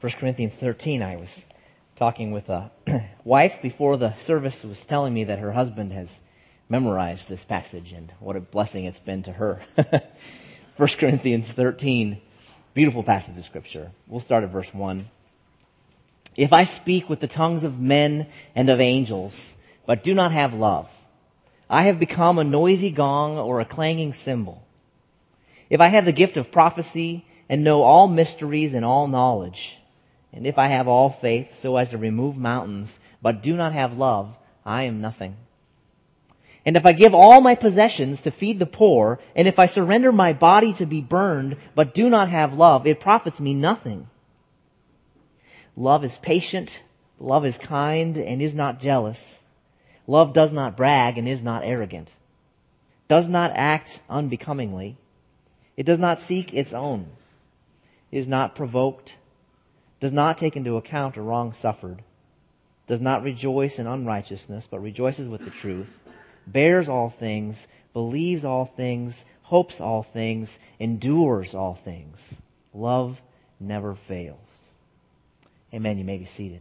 1 Corinthians 13. I was talking with a wife before the service, was telling me that her husband has memorized this passage and what a blessing it's been to her. 1 Corinthians 13, beautiful passage of Scripture. We'll start at verse 1. If I speak with the tongues of men and of angels, but do not have love, I have become a noisy gong or a clanging cymbal. If I have the gift of prophecy and know all mysteries and all knowledge, and if I have all faith so as to remove mountains, but do not have love, I am nothing. And if I give all my possessions to feed the poor, and if I surrender my body to be burned, but do not have love, it profits me nothing. Love is patient, love is kind, and is not jealous. Love does not brag and is not arrogant, does not act unbecomingly. It does not seek its own, is not provoked, does not take into account a wrong suffered, does not rejoice in unrighteousness, but rejoices with the truth, bears all things, believes all things, hopes all things, endures all things. Love never fails. Amen. You may be seated.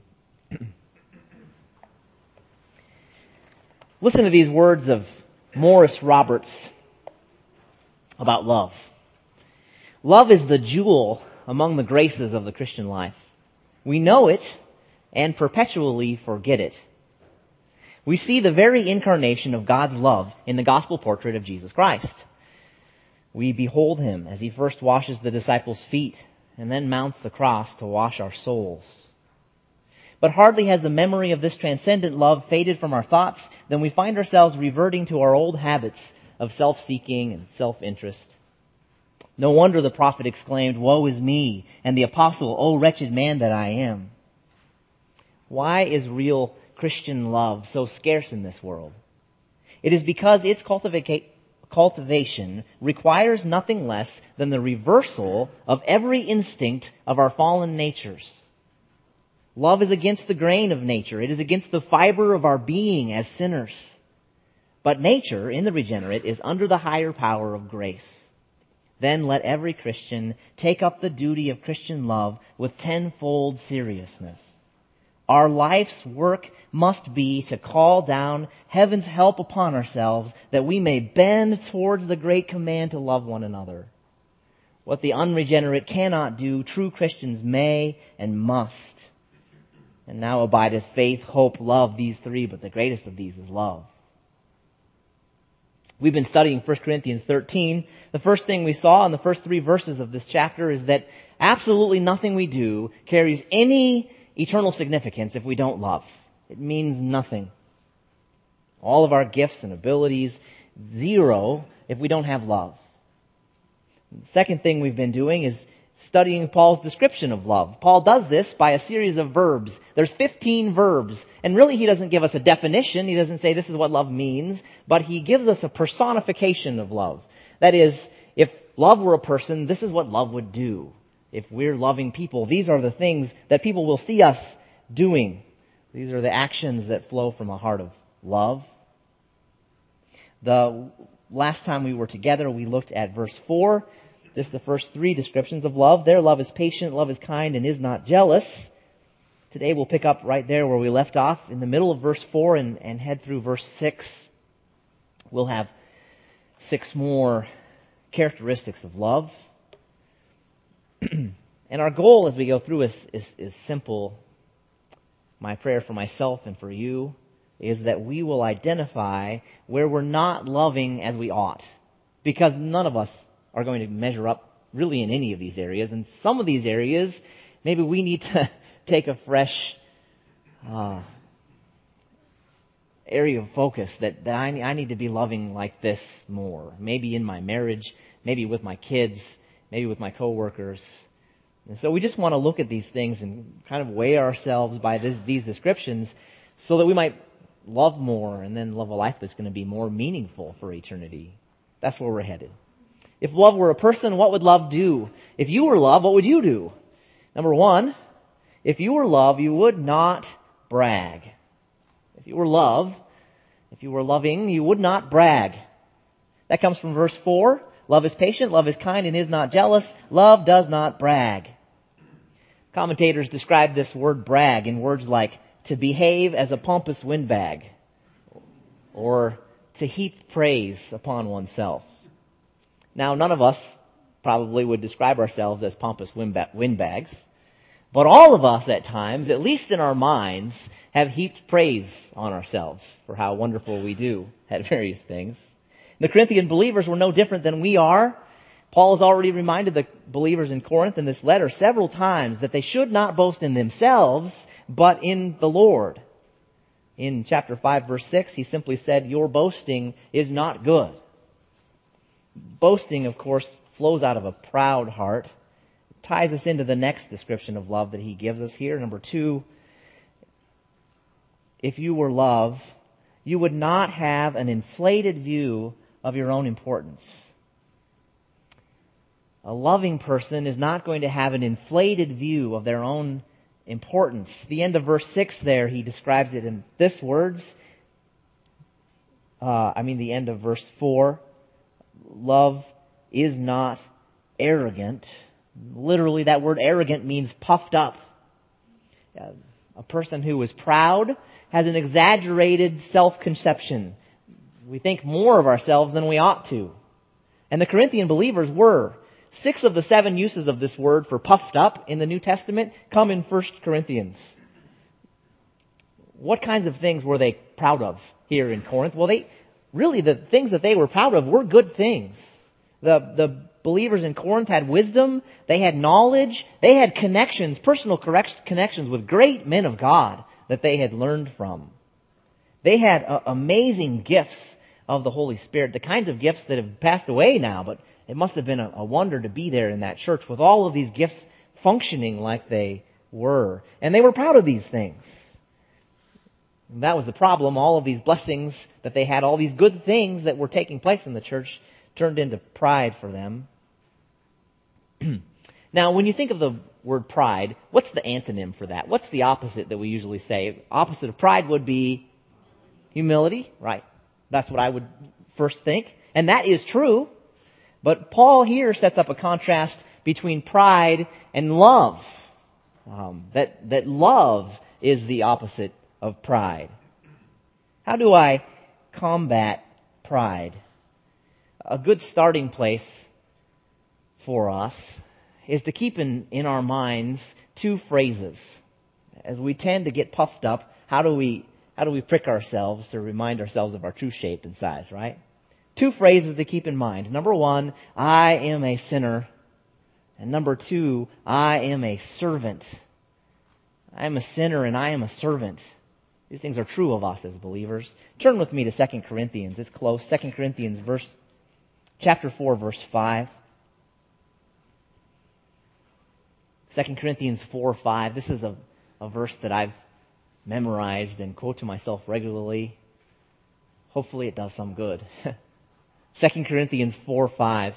Listen to these words of Morris Roberts about love. Love is the jewel among the graces of the Christian life. We know it and perpetually forget it. We see the very incarnation of God's love in the gospel portrait of Jesus Christ. We behold Him as He first washes the disciples' feet and then mounts the cross to wash our souls. But hardly has the memory of this transcendent love faded from our thoughts than we find ourselves reverting to our old habits of self-seeking and self-interest. No wonder the prophet exclaimed, "Woe is me," and the apostle, "O wretched man that I am." Why is real Christian love so scarce in this world? It is because its cultivation requires nothing less than the reversal of every instinct of our fallen natures. Love is against the grain of nature. It is against the fiber of our being as sinners. But nature, in the regenerate, is under the higher power of grace. Then let every Christian take up the duty of Christian love with tenfold seriousness. Our life's work must be to call down heaven's help upon ourselves that we may bend towards the great command to love one another. What the unregenerate cannot do, true Christians may and must. And now abideth faith, hope, love, these three, but the greatest of these is love. We've been studying 1 Corinthians 13. The first thing we saw in the first 3 verses of this chapter is that absolutely nothing we do carries any eternal significance if we don't love. It means nothing. All of our gifts and abilities, zero if we don't have love. The second thing we've been doing is studying Paul's description of love. Paul does this by a series of verbs. There's 15 verbs. And really he doesn't give us a definition. He doesn't say this is what love means. But he gives us a personification of love. That is, if love were a person, this is what love would do. If we're loving people, these are the things that people will see us doing. These are the actions that flow from a heart of love. The last time we were together, we looked at verse 4. This is the first 3 descriptions of love. Their love is patient, love is kind, and is not jealous. Today we'll pick up right there where we left off in the middle of verse 4 and head through verse 6. We'll have 6 more characteristics of love. And our goal as we go through is simple. My prayer for myself and for you is that we will identify where we're not loving as we ought. Because none of us are going to measure up really in any of these areas. And some of these areas, maybe we need to take a fresh area of focus that I need to be loving like this more. Maybe in my marriage, maybe with my kids, maybe with my coworkers. And so we just want to look at these things and kind of weigh ourselves by these descriptions so that we might love more and then love a life that's going to be more meaningful for eternity. That's where we're headed. If love were a person, what would love do? If you were love, what would you do? Number 1, if you were love, you would not brag. If you were love, if you were loving, you would not brag. That comes from verse 4. Love is patient, love is kind, and is not jealous. Love does not brag. Commentators describe this word brag in words like to behave as a pompous windbag or to heap praise upon oneself. Now, none of us probably would describe ourselves as pompous windbags, but all of us at times, at least in our minds, have heaped praise on ourselves for how wonderful we do at various things. The Corinthian believers were no different than we are. Paul has already reminded the believers in Corinth in this letter several times that they should not boast in themselves, but in the Lord. In chapter 5, verse 6, he simply said, "Your boasting is not good." Boasting, of course, flows out of a proud heart. It ties us into the next description of love that he gives us here. Number 2, if you were love, you would not have an inflated view of your own importance. A loving person is not going to have an inflated view of their own importance. The end of verse 6 there, he describes it in this words. The end of verse 4. Love is not arrogant. Literally, that word arrogant means puffed up. A person who is proud has an exaggerated self-conception. We think more of ourselves than we ought to. And the Corinthian believers were. 6 of the 7 uses of this word for puffed up in the New Testament come in 1 Corinthians. What kinds of things were they proud of here in Corinth? Well, the things that they were proud of were good things. The believers in Corinth had wisdom, they had knowledge, they had connections, personal connections with great men of God that they had learned from. They had amazing gifts of the Holy Spirit, the kinds of gifts that have passed away now, but it must have been a wonder to be there in that church with all of these gifts functioning like they were. And they were proud of these things. And that was the problem. All of these blessings that they had, all these good things that were taking place in the church turned into pride for them. Now, when you think of the word pride, what's the antonym for that? What's the opposite that we usually say? Opposite of pride would be humility, right? That's what I would first think. And that is true. But Paul here sets up a contrast between pride and love. That love is the opposite of pride. How do I combat pride? A good starting place for us is to keep in our minds 2 phrases. As we tend to get puffed up, how do we prick ourselves to remind ourselves of our true shape and size, right? 2 phrases to keep in mind. Number 1, I am a sinner. And number 2, I am a servant. I am a sinner and I am a servant. These things are true of us as believers. Turn with me to 2 Corinthians. It's close. 2 Corinthians chapter 4, verse 5. 2 Corinthians 4:5. This is a verse that I've memorized and quote to myself regularly. Hopefully it does some good. 2 Corinthians 4:5.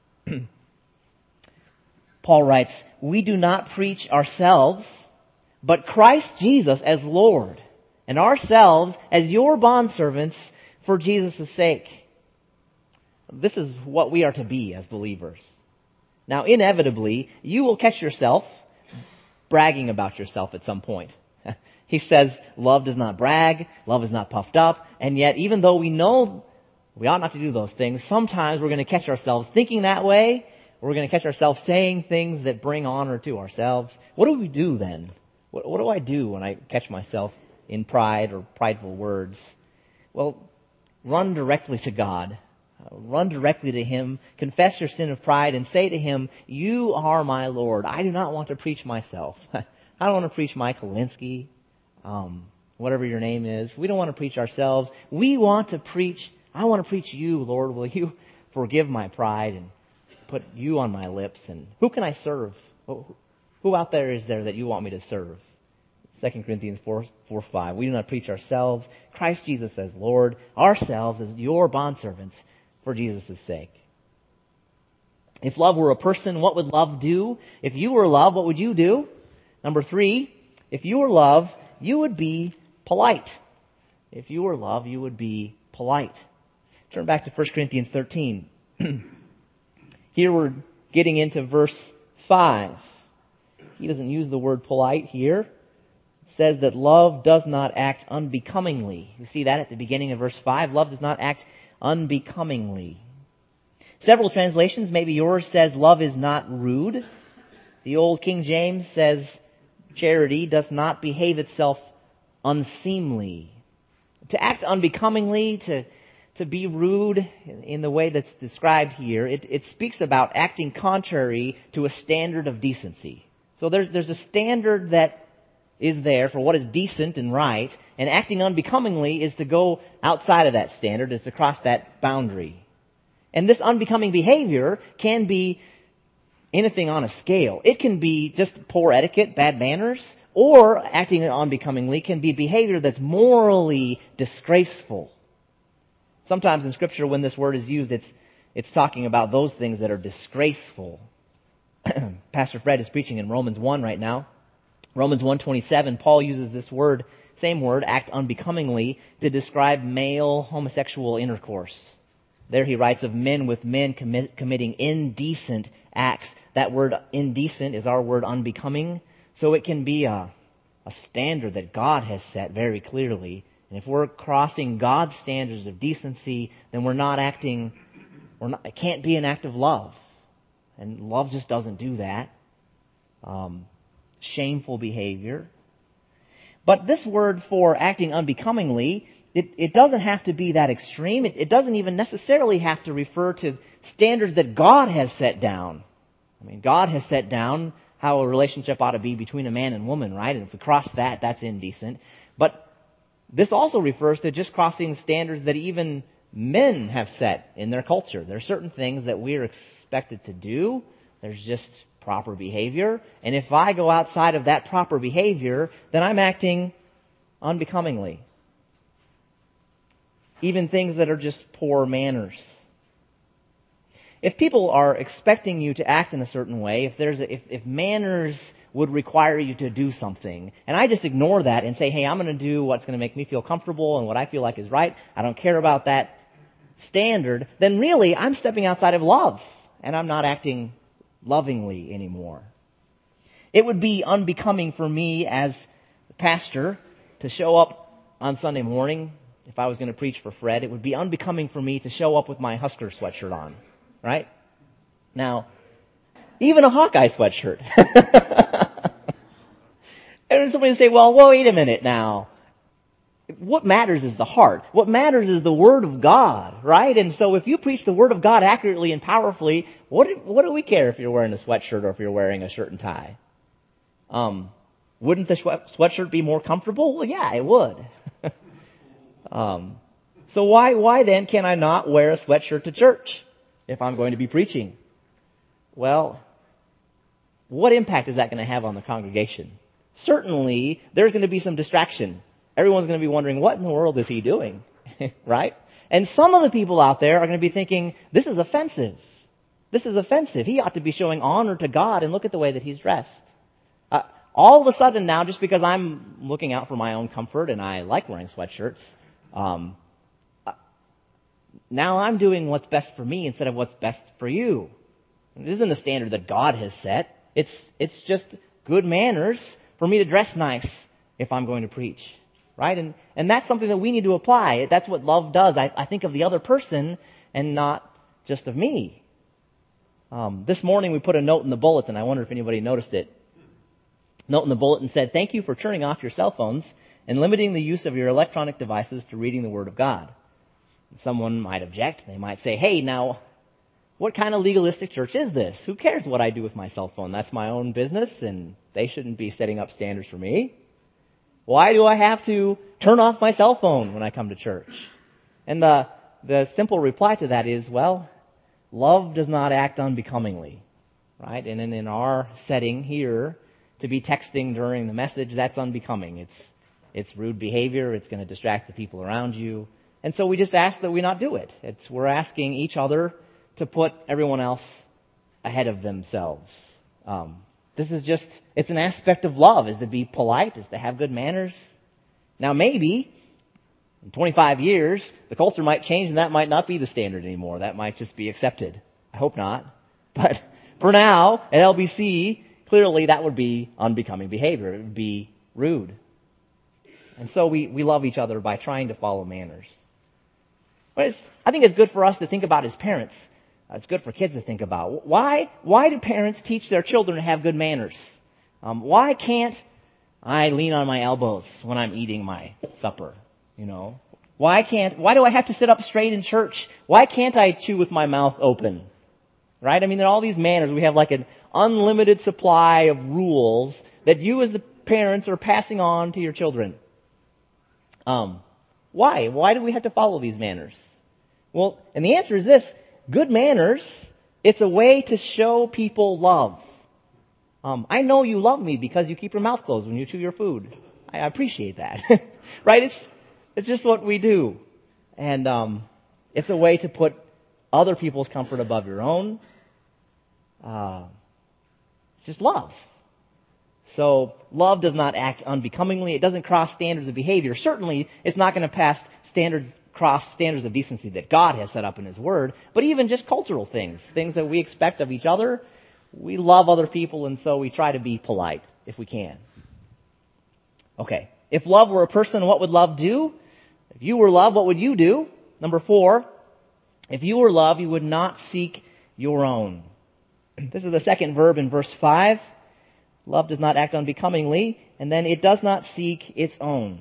Paul writes, "We do not preach ourselves, but Christ Jesus as Lord, and ourselves as your bondservants for Jesus' sake." This is what we are to be as believers. Now, inevitably, you will catch yourself bragging about yourself at some point. He says, love does not brag, love is not puffed up, and yet even though we know we ought not to do those things, sometimes we're going to catch ourselves thinking that way. We're going to catch ourselves saying things that bring honor to ourselves. What do we do then? What do I do when I catch myself in pride or prideful words? Well, run directly to God. Run directly to Him. Confess your sin of pride and say to Him, "You are my Lord. I do not want to preach myself. I don't want to preach Mike Linsky, whatever your name is. We don't want to preach ourselves. I want to preach you, Lord. Will you forgive my pride and put you on my lips? And who can I serve? Who out there is there that you want me to serve?" 2 Corinthians 4:5. We do not preach ourselves. Christ Jesus as Lord, ourselves as your bondservants for Jesus' sake. If love were a person, what would love do? If you were love, what would you do? Number 3, if you were love, you would be polite. If you were love, you would be polite. Turn back to 1 Corinthians 13. Here we're getting into verse 5. He doesn't use the word polite here. It says that love does not act unbecomingly. You see that at the beginning of verse 5. Love does not act unbecomingly. Several translations, maybe yours, says love is not rude. The old King James says charity does not behave itself unseemly. To act unbecomingly, to be rude in the way that's described here, it speaks about acting contrary to a standard of decency. So there's a standard that is there for what is decent and right, and acting unbecomingly is to go outside of that standard, is to cross that boundary. And this unbecoming behavior can be anything on a scale. It can be just poor etiquette, bad manners, or acting unbecomingly can be behavior that's morally disgraceful. Sometimes in Scripture when this word is used, it's talking about those things that are disgraceful. Pastor Fred is preaching in Romans 1 right now. Romans 1:27, Paul uses this word, same word, act unbecomingly, to describe male homosexual intercourse. There he writes of men with men committing indecent acts. That word indecent is our word unbecoming. So it can be a standard that God has set very clearly. And if we're crossing God's standards of decency, then it can't be an act of love. And love just doesn't do that. Shameful behavior. But this word for acting unbecomingly, it doesn't have to be that extreme. It doesn't even necessarily have to refer to standards that God has set down. I mean, God has set down how a relationship ought to be between a man and woman, right? And if we cross that, that's indecent. But this also refers to just crossing standards that even men have set in their culture. There are certain things that we're expected to do. There's just proper behavior. And if I go outside of that proper behavior, then I'm acting unbecomingly. Even things that are just poor manners. If people are expecting you to act in a certain way, if manners would require you to do something, and I just ignore that and say, hey, I'm going to do what's going to make me feel comfortable and what I feel like is right, I don't care about that standard, then really I'm stepping outside of love, and I'm not acting lovingly anymore. It would be unbecoming for me as a pastor to show up on Sunday morning. If I was going to preach for Fred, it would be unbecoming for me to show up with my Husker sweatshirt on, right? Now, even a Hawkeye sweatshirt. And then somebody would say, well, wait a minute now. What matters is the heart. What matters is the Word of God, right? And so if you preach the Word of God accurately and powerfully, what do we care if you're wearing a sweatshirt or if you're wearing a shirt and tie? Wouldn't the sweatshirt be more comfortable? Well, yeah, it would. So why then can I not wear a sweatshirt to church if I'm going to be preaching? Well, what impact is that going to have on the congregation? Certainly, there's going to be some distraction. Everyone's going to be wondering, what in the world is he doing? Right? And some of the people out there are going to be thinking, this is offensive. This is offensive. He ought to be showing honor to God, and look at the way that he's dressed. All of a sudden now, just because I'm looking out for my own comfort and I like wearing sweatshirts, now I'm doing what's best for me instead of what's best for you. It isn't a standard that God has set. It's just good manners for me to dress nice if I'm going to preach. Right? And that's something that we need to apply. That's what love does. I think of the other person and not just of me. This morning we put a note in the bulletin. I wonder if anybody noticed it. Note in the bulletin said, thank you for turning off your cell phones and limiting the use of your electronic devices to reading the Word of God. Someone might object. They might say, hey, now, what kind of legalistic church is this? Who cares what I do with my cell phone? That's my own business, and they shouldn't be setting up standards for me. Why do I have to turn off my cell phone when I come to church? And the simple reply to that is, well, love does not act unbecomingly, right? And then in our setting here, to be texting during the message, that's unbecoming. It's rude behavior. It's going to distract the people around you. And so we just ask that we not do it. We're asking each other to put everyone else ahead of themselves. It's an aspect of love, is to be polite, is to have good manners. Now maybe, in 25 years, the culture might change and that might not be the standard anymore. That might just be accepted. I hope not. But for now, at LBC, clearly that would be unbecoming behavior. It would be rude. And so we love each other by trying to follow manners. But I think it's good for us to think about as parents. It's good for kids to think about. Why do parents teach their children to have good manners? Why can't I lean on my elbows when I'm eating my supper? Why do I have to sit up straight in church? Why can't I chew with my mouth open? Right? I mean, there are all these manners. We have like an unlimited supply of rules that you as the parents are passing on to your children. Why? Why do we have to follow these manners? Well, and the answer is this. Good manners, it's a way to show people love. I know you love me because you keep your mouth closed when you chew your food. I appreciate that. Right? It's just what we do. And it's a way to put other people's comfort above your own. It's just love. So love does not act unbecomingly. It doesn't cross standards of behavior. Certainly, it's not going to cross standards of decency that God has set up in His Word. But even just cultural things that we expect of each other. We love other people, and so we try to be polite if we can. Okay. If love were a person, what would love do? If you were love, what would you do? Number 4, if you were love, you would not seek your own. This is the second verb in verse 5. Love does not act unbecomingly, and then it does not seek its own.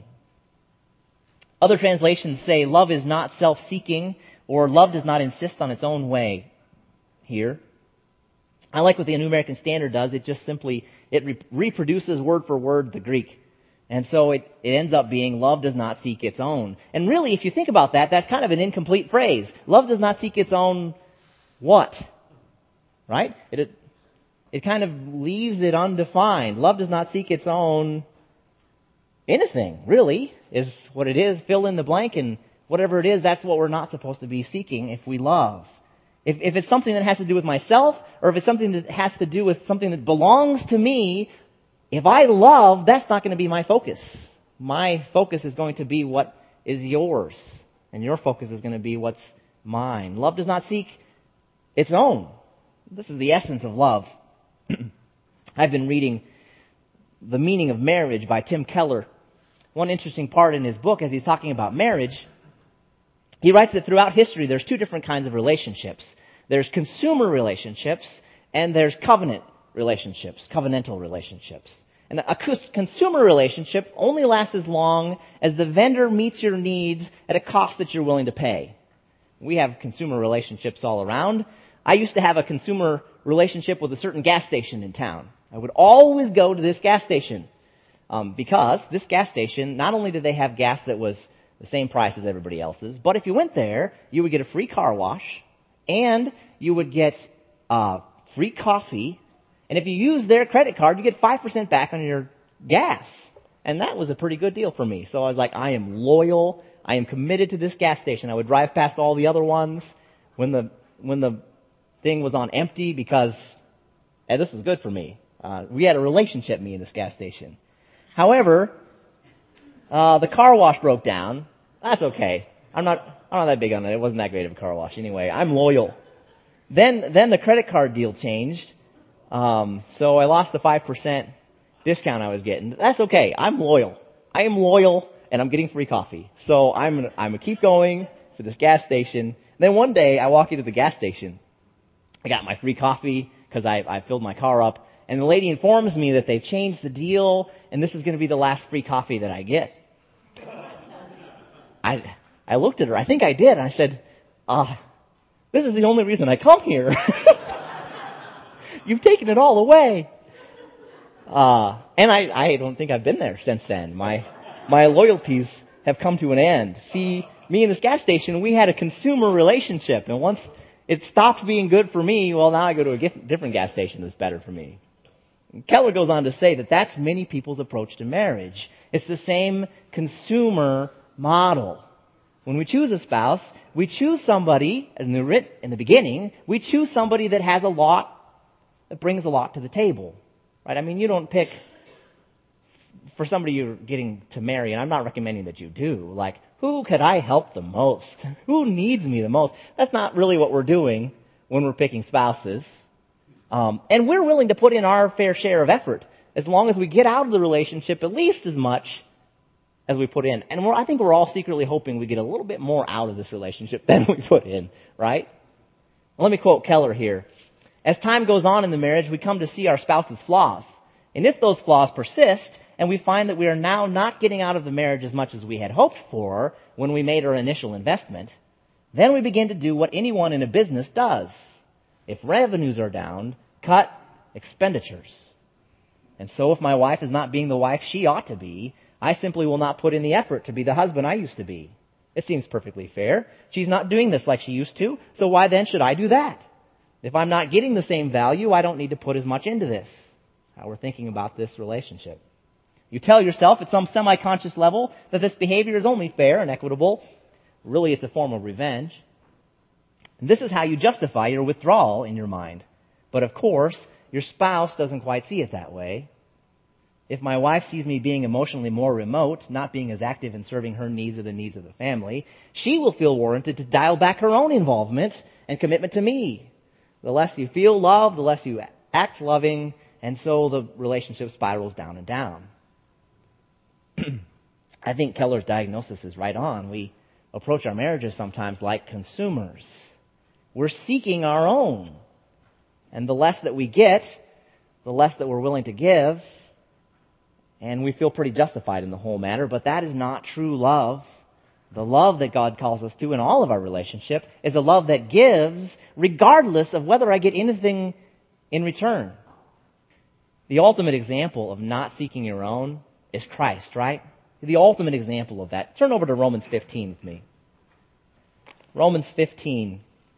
Other translations say love is not self-seeking, or love does not insist on its own way here. I like what the New American Standard does. It just simply, reproduces word for word the Greek. And so it ends up being love does not seek its own. And really, if you think about that, that's kind of an incomplete phrase. Love does not seek its own what? Right? It kind of leaves it undefined. Love does not seek its own anything, really, is what it is. Fill in the blank, and whatever it is, that's what we're not supposed to be seeking if we love. If it's something that has to do with myself, or if it's something that has to do with something that belongs to me, if I love, that's not going to be my focus. My focus is going to be what is yours, and your focus is going to be what's mine. Love does not seek its own. This is the essence of love. I've been reading The Meaning of Marriage by Tim Keller. One interesting part in his book, as he's talking about marriage, he writes that throughout history there's 2 different kinds of relationships. There's consumer relationships and there's covenant relationships, covenantal relationships. And a consumer relationship only lasts as long as the vendor meets your needs at a cost that you're willing to pay. We have consumer relationships all around. I used to have a consumer relationship with a certain gas station in town. I would always go to this gas station because this gas station, not only did they have gas that was the same price as everybody else's, but if you went there, you would get a free car wash, and you would get free coffee, and if you used their credit card, you get 5% back on your gas. And that was a pretty good deal for me. So I was like, I am loyal. I am committed to this gas station. I would drive past all the other ones when the thing was on empty because this was good for me. We had a relationship, me and this gas station. However, the car wash broke down. That's okay. I'm not that big on it. It wasn't that great of a car wash anyway. I'm loyal. Then the credit card deal changed. So I lost the 5% discount I was getting. That's okay. I'm loyal. I am loyal, and I'm getting free coffee. So I'm gonna keep going to this gas station. Then one day I walk into the gas station. I got my free coffee because I filled my car up. And the lady informs me that they've changed the deal, and this is going to be the last free coffee that I get. I looked at her. I think I did. And I said, this is the only reason I come here. You've taken it all away. And I don't think I've been there since then. My loyalties have come to an end. See, me and this gas station, we had a consumer relationship. And once it stopped being good for me, well, now I go to a different gas station that's better for me. And Keller goes on to say that that's many people's approach to marriage. It's the same consumer model. When we choose a spouse, we choose somebody, in the beginning, we choose somebody that has a lot, that brings a lot to the table. Right? I mean, you don't pick for somebody you're getting to marry, and I'm not recommending that you do, like, who could I help the most? Who needs me the most? That's not really what we're doing when we're picking spouses. And we're willing to put in our fair share of effort as long as we get out of the relationship at least as much as we put in. And I think we're all secretly hoping we get a little bit more out of this relationship than we put in, right? Let me quote Keller here. As time goes on in the marriage, we come to see our spouse's flaws. And if those flaws persist, and we find that we are now not getting out of the marriage as much as we had hoped for when we made our initial investment, then we begin to do what anyone in a business does. If revenues are down, cut expenditures. And so if my wife is not being the wife she ought to be, I simply will not put in the effort to be the husband I used to be. It seems perfectly fair. She's not doing this like she used to, so why then should I do that? If I'm not getting the same value, I don't need to put as much into this. That's how we're thinking about this relationship. You tell yourself at some semi-conscious level that this behavior is only fair and equitable. Really, it's a form of revenge. And this is how you justify your withdrawal in your mind. But of course, your spouse doesn't quite see it that way. If my wife sees me being emotionally more remote, not being as active in serving her needs or the needs of the family, she will feel warranted to dial back her own involvement and commitment to me. The less you feel loved, the less you act loving, and so the relationship spirals down and down. I think Keller's diagnosis is right on. We approach our marriages sometimes like consumers. We're seeking our own. And the less that we get, the less that we're willing to give. And we feel pretty justified in the whole matter, but that is not true love. The love that God calls us to in all of our relationship is a love that gives regardless of whether I get anything in return. The ultimate example of not seeking your own is Christ, right? The ultimate example of that. Turn over to Romans 15 with me. Romans 15,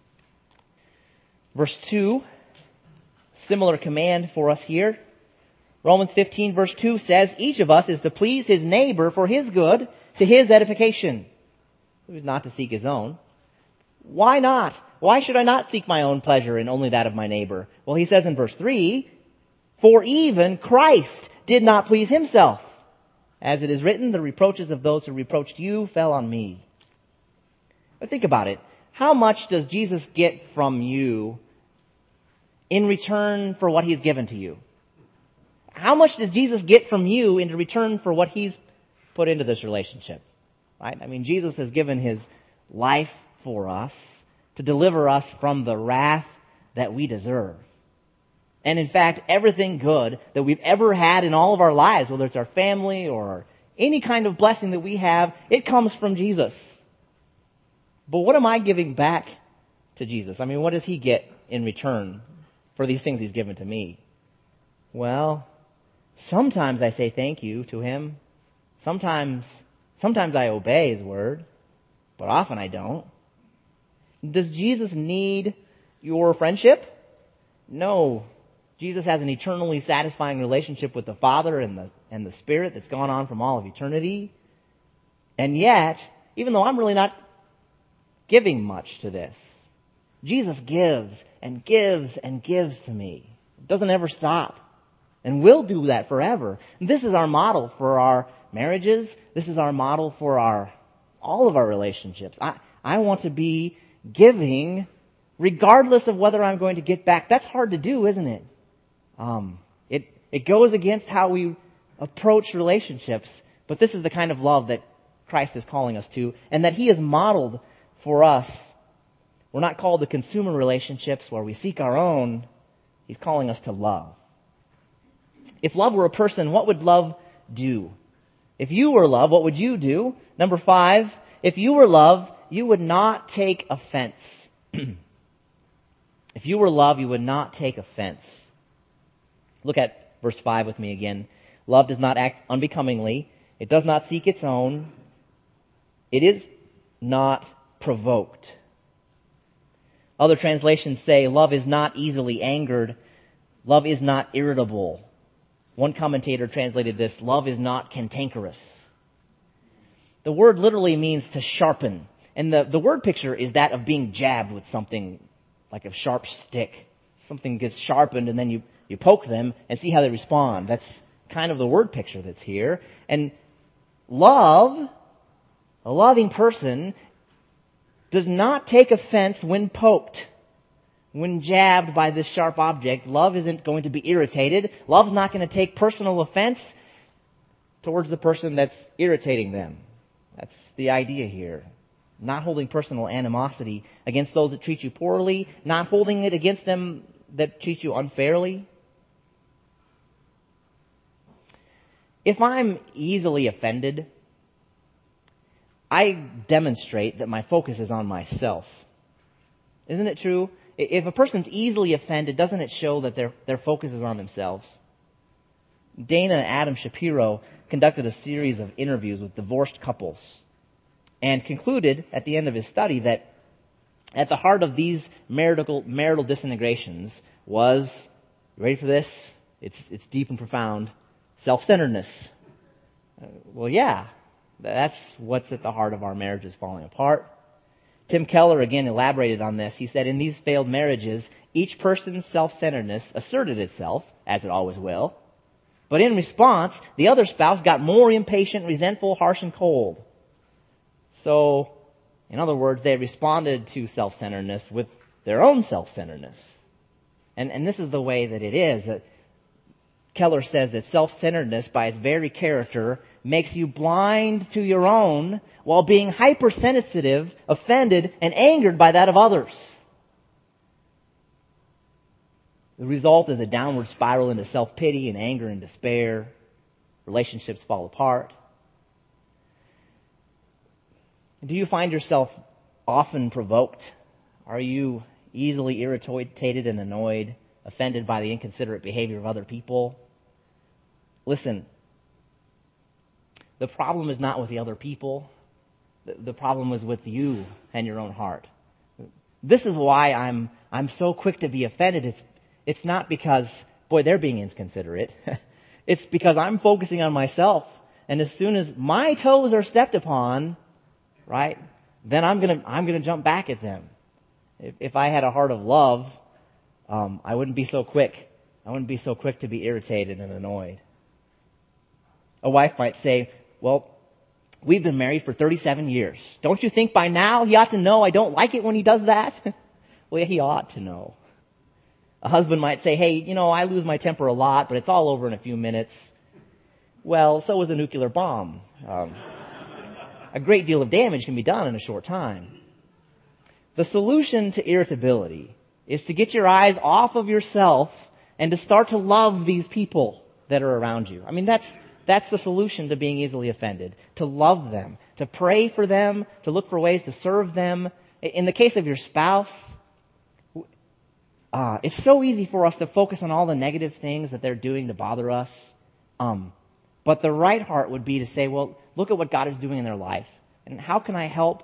verse 2. Similar command for us here. Romans 15 verse 2 says, each of us is to please his neighbor for his good, to his edification. He was not to seek his own. Why not? Why should I not seek my own pleasure and only that of my neighbor? Well, he says in verse 3, for even Christ did not please himself. As it is written, the reproaches of those who reproached you fell on me. But think about it. How much does Jesus get from you in return for what he's given to you? How much does Jesus get from you in return for what he's put into this relationship? Right? I mean, Jesus has given his life for us to deliver us from the wrath that we deserve. And in fact, everything good that we've ever had in all of our lives, whether it's our family or any kind of blessing that we have, it comes from Jesus. But what am I giving back to Jesus? I mean, what does he get in return for these things he's given to me? Well, sometimes I say thank you to him. Sometimes I obey his word, but often I don't. Does Jesus need your friendship? No. Jesus has an eternally satisfying relationship with the Father and the Spirit that's gone on from all of eternity. And yet, even though I'm really not giving much to this, Jesus gives and gives and gives to me. It doesn't ever stop. And will do that forever. And this is our model for our marriages. This is our model for all of our relationships. I want to be giving regardless of whether I'm going to get back. That's hard to do, isn't it? It goes against how we approach relationships. But this is the kind of love that Christ is calling us to and that he has modeled for us. We're not called to consumer relationships where we seek our own. He's calling us to love. If love were a person, what would love do? If you were love, what would you do? Number 5, if you were love, you would not take offense. If you were love, you would not take offense. Look at verse 5 with me again. Love does not act unbecomingly. It does not seek its own. It is not provoked. Other translations say love is not easily angered. Love is not irritable. One commentator translated this, love is not cantankerous. The word literally means to sharpen. And the word picture is that of being jabbed with something like a sharp stick. Something gets sharpened and then you poke them and see how they respond. That's kind of the word picture that's here. And love, a loving person, does not take offense when poked, when jabbed by this sharp object, love isn't going to be irritated. Love's not going to take personal offense towards the person that's irritating them. That's the idea here. Not holding personal animosity against those that treat you poorly, not holding it against them that treat you unfairly. If I'm easily offended, I demonstrate that my focus is on myself. Isn't it true? If a person's easily offended, doesn't it show that their focus is on themselves? Dana and Adam Shapiro conducted a series of interviews with divorced couples and concluded at the end of his study that at the heart of these marital disintegrations was, you ready for this? It's deep and profound, self-centeredness. Well, yeah, that's what's at the heart of our marriages falling apart. Tim Keller again elaborated on this. He said, in these failed marriages, each person's self-centeredness asserted itself, as it always will, but in response, the other spouse got more impatient, resentful, harsh, and cold. So, in other words, they responded to self-centeredness with their own self-centeredness. And this is the way that it is. That Keller says that self-centeredness, by its very character, makes you blind to your own while being hypersensitive, offended, and angered by that of others. The result is a downward spiral into self-pity and anger and despair. Relationships fall apart. Do you find yourself often provoked? Are you easily irritated and annoyed, offended by the inconsiderate behavior of other people? Listen, the problem is not with the other people. The problem is with you and your own heart. This is why I'm so quick to be offended. It's not because, boy, they're being inconsiderate. It's because I'm focusing on myself. And as soon as my toes are stepped upon, right, then I'm gonna jump back at them. If I had a heart of love, I wouldn't be so quick. I wouldn't be so quick to be irritated and annoyed. A wife might say, well, we've been married for 37 years. Don't you think by now he ought to know I don't like it when he does that? Well, yeah, he ought to know. A husband might say, hey, I lose my temper a lot, but it's all over in a few minutes. Well, so is a nuclear bomb. A great deal of damage can be done in a short time. The solution to irritability is to get your eyes off of yourself and to start to love these people that are around you. I mean, that's the solution to being easily offended. To love them, to pray for them, to look for ways to serve them. In the case of your spouse, it's so easy for us to focus on all the negative things that they're doing to bother us. But the right heart would be to say, well, look at what God is doing in their life. And how can I help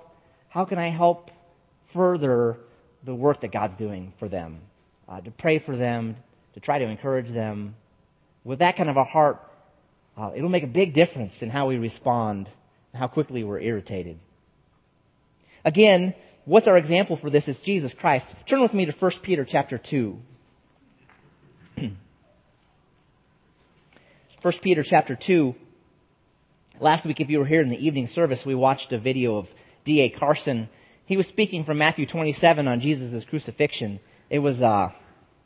further the work that God's doing for them? To pray for them, to try to encourage them. With that kind of a heart, it'll make a big difference in how we respond and how quickly we're irritated. Again, what's our example for this? It's Jesus Christ. Turn with me to 1 Peter chapter 2. 1 Peter chapter 2. Last week, if you were here in the evening service, we watched a video of D.A. Carson. He was speaking from Matthew 27 on Jesus' crucifixion. It was a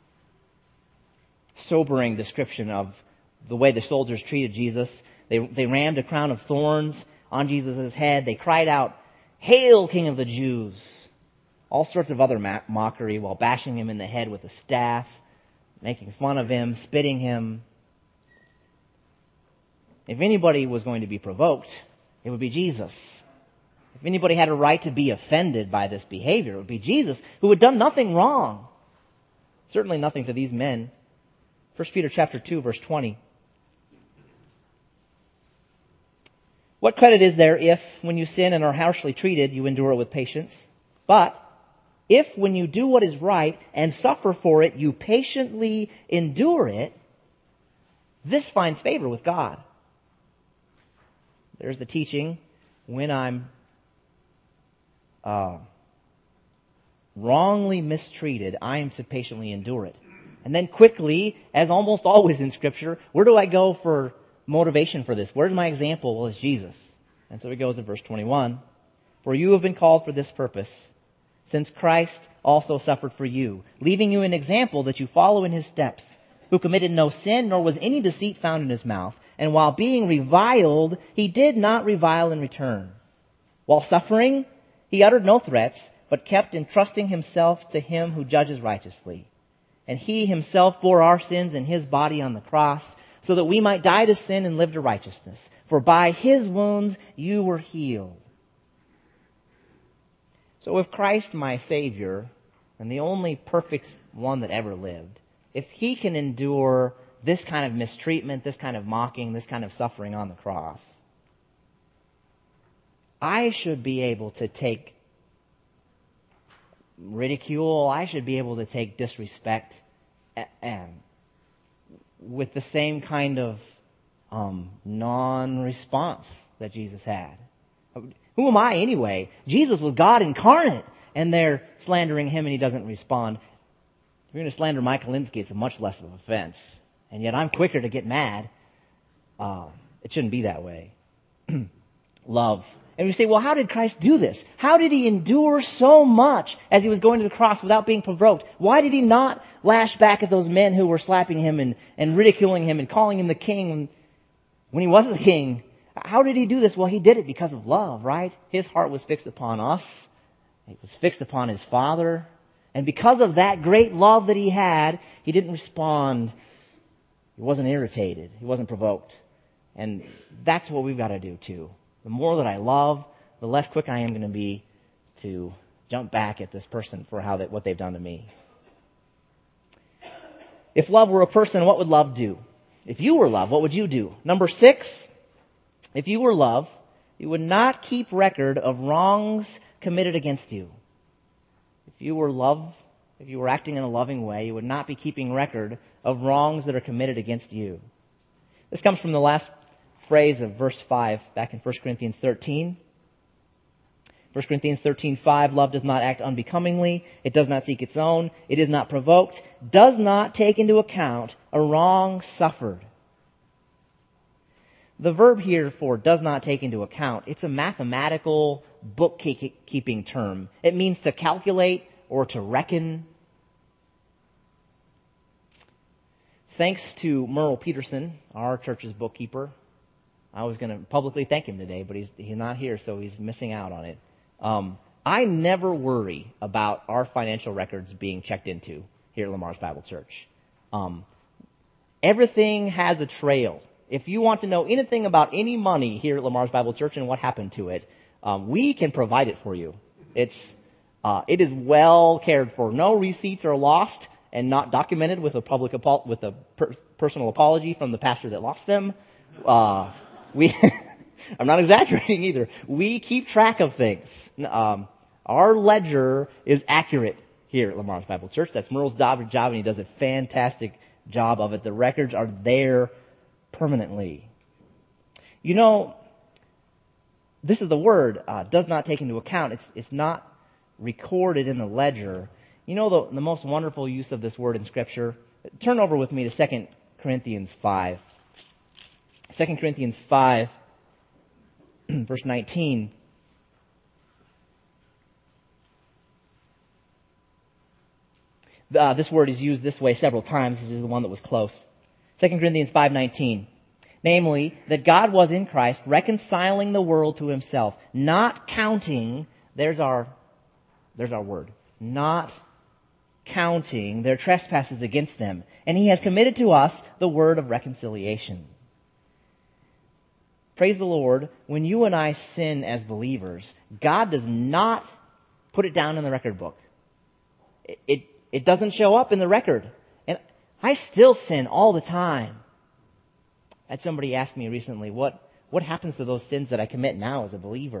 sobering description of the way the soldiers treated Jesus. They rammed a crown of thorns on Jesus' head. They cried out, "Hail, King of the Jews!" All sorts of other mockery while bashing him in the head with a staff, making fun of him, spitting him. If anybody was going to be provoked, it would be Jesus. If anybody had a right to be offended by this behavior, it would be Jesus, who had done nothing wrong. Certainly nothing to these men. 1 Peter chapter 2, verse 20. What credit is there if, when you sin and are harshly treated, you endure it with patience? But if, when you do what is right and suffer for it, you patiently endure it, this finds favor with God. There's the teaching. When I'm wrongly mistreated, I am to patiently endure it. And then quickly, as almost always in Scripture, where do I go for motivation for this? Where's my example? Well, it's Jesus. And so he goes to verse 21. For you have been called for this purpose, since Christ also suffered for you, leaving you an example that you follow in his steps, who committed no sin, nor was any deceit found in his mouth. And while being reviled, he did not revile in return. While suffering, he uttered no threats, but kept entrusting himself to him who judges righteously. And he himself bore our sins in his body on the cross, so that we might die to sin and live to righteousness. For by his wounds you were healed. So if Christ, my Savior, and the only perfect one that ever lived, if he can endure this kind of mistreatment, this kind of mocking, this kind of suffering on the cross, I should be able to take ridicule, I should be able to take disrespect with the same kind of non-response that Jesus had. Who am I anyway? Jesus was God incarnate, and they're slandering him and he doesn't respond. If you're going to slander Mike Linsky, it's a much less of an offense. And yet I'm quicker to get mad. It shouldn't be that way. Love. And we say, well, how did Christ do this? How did he endure so much as he was going to the cross without being provoked? Why did he not lash back at those men who were slapping him and ridiculing him and calling him the king when he was the king? How did he do this? Well, he did it because of love, right? His heart was fixed upon us. It was fixed upon his Father. And because of that great love that he had, he didn't respond. He wasn't irritated. He wasn't provoked. And that's what we've got to do too. The more that I love, the less quick I am going to be to jump back at this person for what they've done to me. If love were a person, what would love do? If you were love, what would you do? Number 6, if you were love, you would not keep record of wrongs committed against you. If you were love, if you were acting in a loving way, you would not be keeping record of wrongs that are committed against you. This comes from the last phrase of verse 5 back in 1 Corinthians 13. 1 Corinthians 13:5, love does not act unbecomingly. It does not seek its own. It is not provoked. Does not take into account a wrong suffered. The verb here for does not take into account, it's a mathematical bookkeeping term. It means to calculate or to reckon. Thanks to Merle Peterson, our church's bookkeeper. I was going to publicly thank him today, but he's not here, so he's missing out on it. I never worry about our financial records being checked into here at Lamar's Bible Church. Everything has a trail. If you want to know anything about any money here at Lamar's Bible Church and what happened to it, we can provide it for you. It is well cared for. No receipts are lost and not documented with a personal apology from the pastor that lost them. I'm not exaggerating either. We keep track of things. Our ledger is accurate here at Lamar's Bible Church. That's Merle's job, and he does a fantastic job of it. The records are there permanently. You know, this is the word, does not take into account. It's not recorded in the ledger. You know the most wonderful use of this word in Scripture? Turn over with me to 2 Corinthians 5. 2 Corinthians 5, verse 19. This word is used this way several times. This is the one that was close. 2 Corinthians 5:19. Namely, that God was in Christ reconciling the world to himself, not counting, there's our word, not counting their trespasses against them. And he has committed to us the word of reconciliation. Praise the Lord, when you and I sin as believers, God does not put it down in the record book. It doesn't show up in the record. And I still sin all the time. I had somebody ask me recently, what happens to those sins that I commit now as a believer?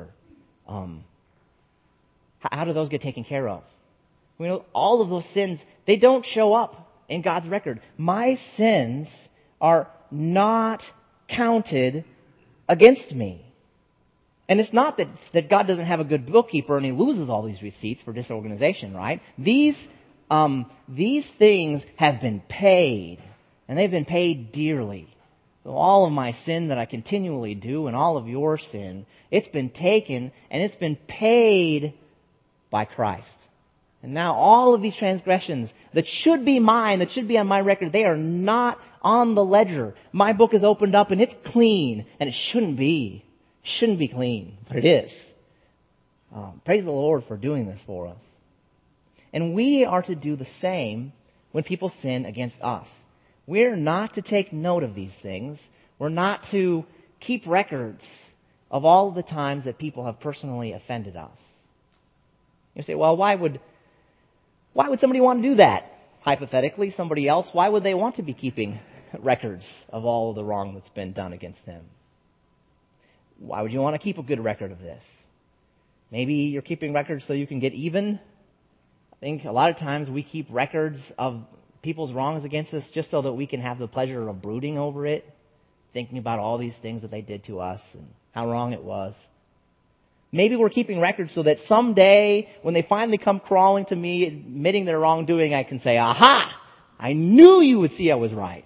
How do those get taken care of? You know, all of those sins, they don't show up in God's record. My sins are not counted against me. And it's not that God doesn't have a good bookkeeper and he loses all these receipts for disorganization, right? These things have been paid, and they've been paid dearly. So all of my sin that I continually do and all of your sin, it's been taken and it's been paid by Christ. And now all of these transgressions that should be mine, that should be on my record, they are not on the ledger. My book is opened up and it's clean, and it shouldn't be. It shouldn't be clean, but it is. Praise the Lord for doing this for us. And we are to do the same when people sin against us. We're not to take note of these things. We're not to keep records of all the times that people have personally offended us. You say, well, why would somebody want to do that? Hypothetically, somebody else, why would they want to be keeping records of all of the wrong that's been done against them? Why would you want to keep a good record of this? Maybe you're keeping records so you can get even. I think a lot of times we keep records of people's wrongs against us just so that we can have the pleasure of brooding over it, thinking about all these things that they did to us and how wrong it was. Maybe we're keeping records so that someday, when they finally come crawling to me, admitting their wrongdoing, I can say, aha! I knew you would see I was right.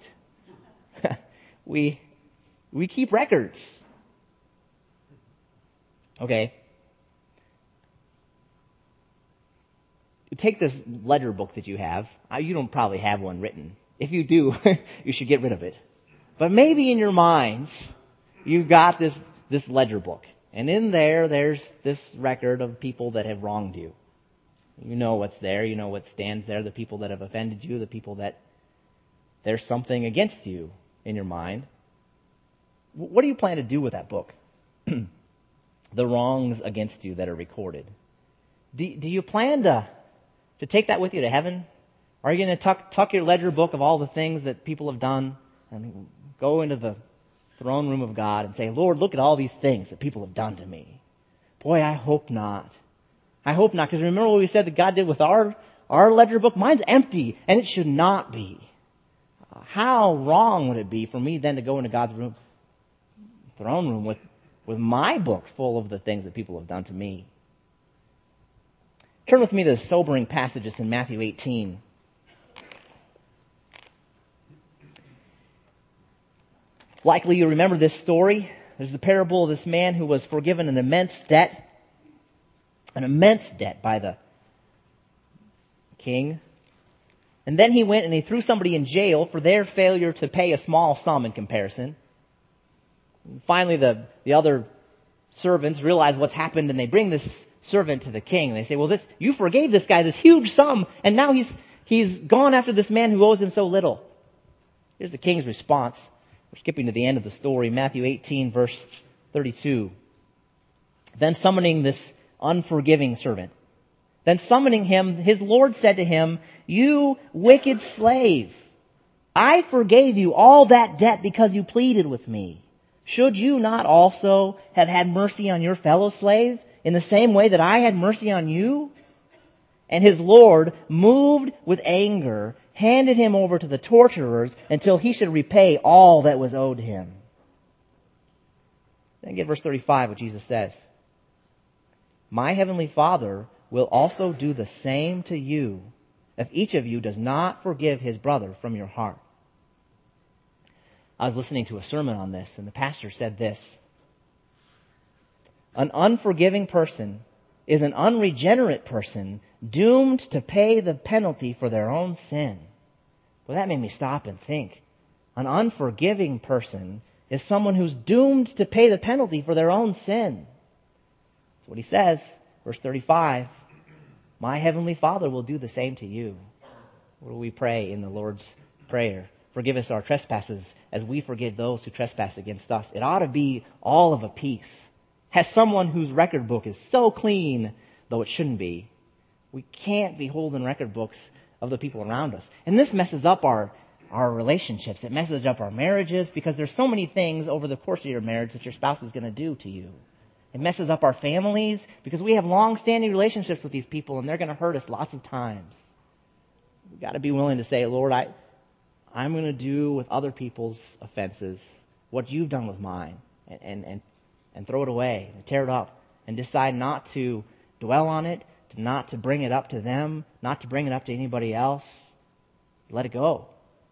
We keep records. Okay. Take this ledger book that you have. You don't probably have one written. If you do, you should get rid of it. But maybe in your minds, you've got this ledger book. And in there's this record of people that have wronged you. You know what's there. You know what stands there. The people that have offended you. The people that there's something against you in your mind. What do you plan to do with that book? The wrongs against you that are recorded. Do you plan to take that with you to heaven? Are you going to tuck your ledger book of all the things that people have done and go into the throne room of God and say, Lord, look at all these things that people have done to me? Boy, I hope not. I hope not, because remember what we said that God did with our ledger book? Mine's empty, and it should not be. How wrong would it be for me then to go into God's throne room with my book full of the things that people have done to me? Turn with me to the sobering passages in Matthew 18. Likely you remember this story. There's the parable of this man who was forgiven an immense debt by the king. And then he went and he threw somebody in jail for their failure to pay a small sum in comparison. And finally, the other servants realize what's happened, and they bring this servant to the king. And they say, well, you forgave this guy this huge sum, and now he's gone after this man who owes him so little. Here's the king's response. We're skipping to the end of the story, Matthew 18, verse 32. Then summoning this unforgiving servant, his Lord said to him, you wicked slave, I forgave you all that debt because you pleaded with me. Should you not also have had mercy on your fellow slave in the same way that I had mercy on you? And his Lord, moved with anger, handed him over to the torturers until he should repay all that was owed him. Then get verse 35, what Jesus says. My heavenly Father will also do the same to you if each of you does not forgive his brother from your heart. I was listening to a sermon on this, and the pastor said this. An unforgiving person is an unregenerate person doomed to pay the penalty for their own sin. Well, that made me stop and think. An unforgiving person is someone who's doomed to pay the penalty for their own sin. That's what he says, verse 35. My heavenly Father will do the same to you. What do we pray in the Lord's Prayer? Forgive us our trespasses as we forgive those who trespass against us. It ought to be all of a piece. As someone whose record book is so clean, though it shouldn't be, we can't be holding record books of the people around us. And this messes up our relationships. It messes up our marriages because there's so many things over the course of your marriage that your spouse is going to do to you. It messes up our families because we have long-standing relationships with these people and they're going to hurt us lots of times. We've got to be willing to say, Lord, I'm going to do with other people's offenses what you've done with mine, and throw it away, and tear it up, and decide not to dwell on it, not to bring it up to them, not to bring it up to anybody else. Let it go.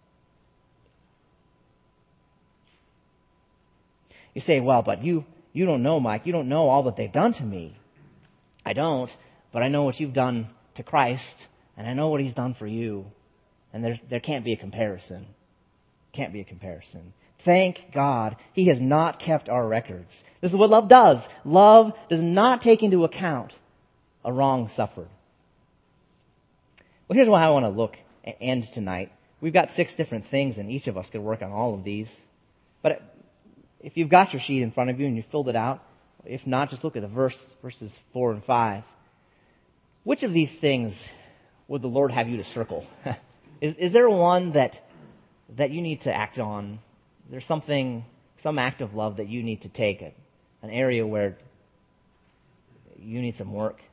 You say, well, but you don't know, Mike. You don't know all that they've done to me. I don't, but I know what you've done to Christ, and I know what He's done for you, and there can't be a comparison. Can't be a comparison. Thank God He has not kept our records. This is what love does. Love does not take into account a wrong suffered. Well, here's why I want to end tonight. We've got 6 different things, and each of us could work on all of these. But if you've got your sheet in front of you and you filled it out, if not, just look at the verses 4 and 5. Which of these things would the Lord have you to circle? Is there one that you need to act on? There's some act of love that you need to take, an area where you need some work.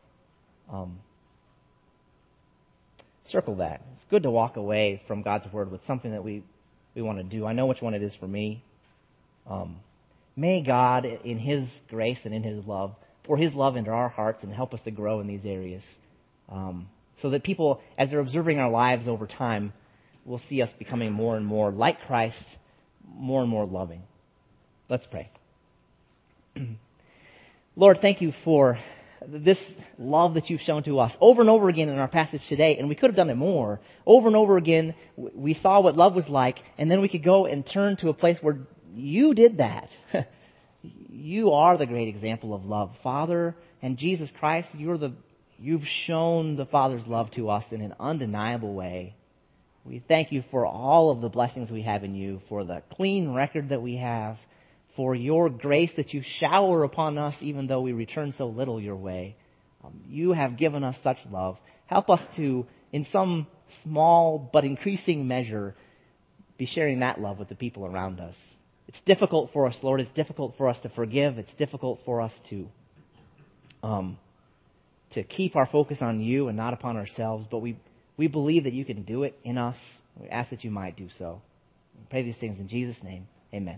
Circle that. It's good to walk away from God's Word with something that we want to do. I know which one it is for me. May God, in His grace and in His love, pour His love into our hearts and help us to grow in these areas. So that people, as they're observing our lives over time, will see us becoming more and more like Christ, more and more loving. Let's pray. Lord, thank you for this love that you've shown to us over and over again in our passage today, and we could have done it more. Over and over again, we saw what love was like, and then we could go and turn to a place where you did that. You are the great example of love. Father and Jesus Christ, you've shown the Father's love to us in an undeniable way. We thank you for all of the blessings we have in you, for the clean record that we have, for your grace that you shower upon us even though we return so little your way. You have given us such love. Help us to, in some small but increasing measure, be sharing that love with the people around us. It's difficult for us, Lord. It's difficult for us to forgive. It's difficult for us to keep our focus on you and not upon ourselves. But we believe that you can do it in us. We ask that you might do so. We pray these things in Jesus' name. Amen.